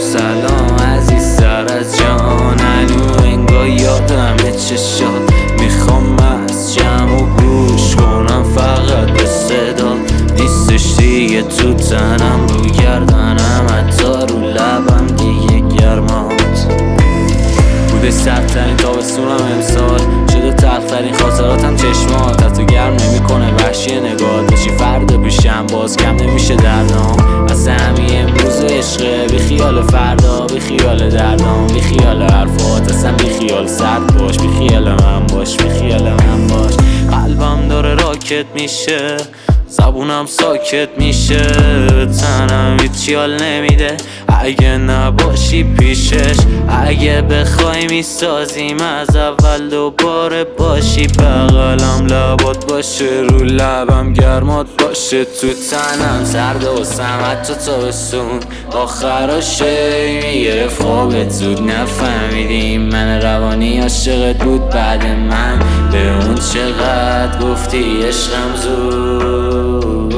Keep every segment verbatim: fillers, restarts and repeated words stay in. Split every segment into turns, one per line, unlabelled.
سلام عزیز سر از جان، هنو انگار یادم چشات. میخوام از جمع و گوش کنم فقط به صدا، نیستش دیگه تو تنم، رو گردنم حتی رو لبم دیگه گرمات. بوده سردترین تابستونم امسال، شده تلخترین خاطراتم چشمات. حتی گرم نمیکنه وحشی نگات، بشی فردا پیشم باز کم نمیشه دردام. از همین امروز و عشقه، بی خیال فردا، بی خیال دردام، بی خیال حرفات، اصلا بی خیال سرد باش، بی خیال من باش، بی خیال من باش. قلبم داره راکت میشه، زبونم ساکت میشه، تنم هیچی حال نمیده اگه نباشی پیشش. اگه بخوای میسازیم از اول دوباره باشی، بغلم لبات باشه، رو لبم گرمات باشه، تو تنم سرد و سمت تو تابستون. آخراشه میگرفت خوابت زود، نفهمیدیم من روانی عاشقت بود بعد من. به اون چقدر گفتی عشقم زود،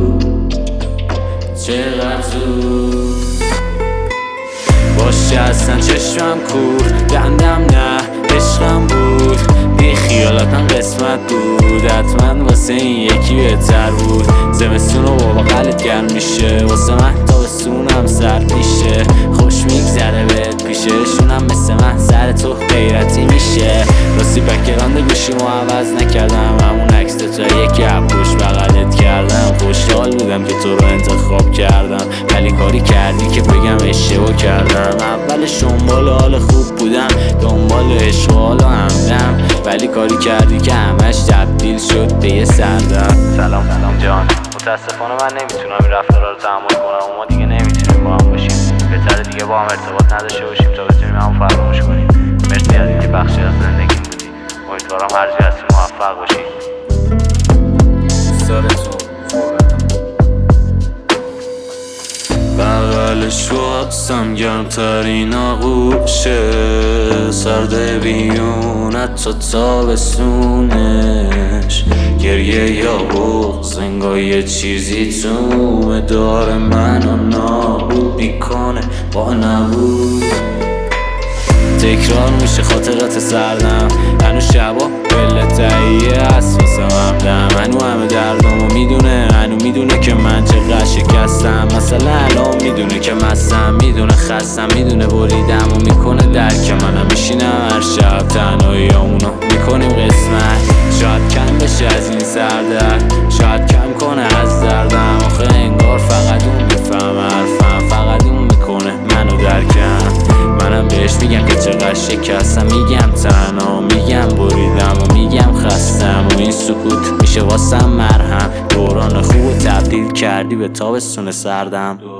چقدر زود باشه. اصلا چشمم کور، دندم نه عشقم بود، بی خیالاتم قسمت بود، حتما واسه این یکی بهتر بود. زمستون و با بغلت گرم میشه، واسه من تابستونم سرد میشه. خوش میگذره بهت پیششونم، مثل من سر تو غیرتی میشه. راستی بکراند گوشیمو عوض نکردم، همون عکس تا یکی عبوش بغلت کردم. خوشحال بودم که تو رو انتخاب کردم، ولی کاری کردی که بگم اشتباه کردم. اولش دنبال حال خوب بودم، دنبال عشق و حال و همدم، ولی کاری کردی که همش تبدیل شد به یه سردم.
سلام سلام جان، متاسفانه من نمیتونم این رفتارا رو تحمل کنم و ما دیگه نمیتونیم با هم باشیم. بهتره دیگه با هم ارتباط نداشته باشیم تا بتونیم همو فراموش کنیم. مرسی از اینکه بخشی از زندگیم بودی، امیدوارم هر جا هستی موفق باشی.
سرتون بغلش واسم گرمترین آغوشه، سرده بیونت تا تابستونش. گریه یا بغض انگار یه چیزی تو داره منو نابود میکنه با نبود. تکرار میشه خاطرات سردم، هنو شبا بله تهیه هست واسه همدم. هنو همه دردامو میدونه، هنو میدونه که من چقدر شکستم. مثلا الان میدونه که مستم، میدونه خستم، میدونه بریدم و میکنه درک منم. میشینم هر شب تنهاییامونو میکنیم قسمت، شاید کم بشه از این سردرد، شاید کم کنه از دردم. آخه انگار فقط اون میفهم حرفم، فقط اون میکنه منو درکم. منم بهش میگم که چقدر شکستم، میگم تنها، میگم بریدم و میگم خستم. و این سکوت میشه واسم مرهم، دوران خوب تبدیل کردی به تابستون سردم.